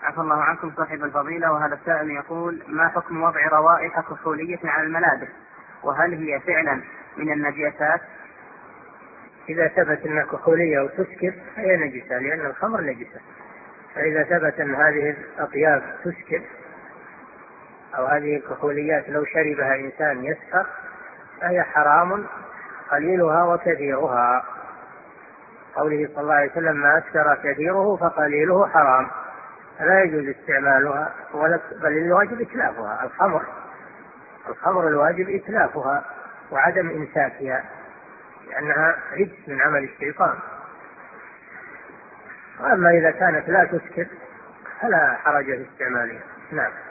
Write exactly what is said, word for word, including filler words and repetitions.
عفى الله عنكم صاحب الفضيلة، وهذا السائل يقول: ما حكم وضع روائح كحولية على الملابس، وهل هي فعلا من النجاسات؟ إذا ثبت أنها كحولية وتسكر فهي نجسة، لأن الخمر نجسة. فإذا ثبت أن هذه الأطياف تسكر أو هذه الكحوليات لو شربها إنسان يسكر فهي حرام قليلها وكثيرها. قوله صلى الله عليه وسلم: ما أسكر كثيره فقليله حرام. لا يجوز استعمالها، بل الواجب إتلافها. الخمر الخمر الواجب إتلافها وعدم إمساكها، لأنها رجس من عمل الشيطان. وأما إذا كانت لا تسكر فلا حرج في استعمالها. نعم.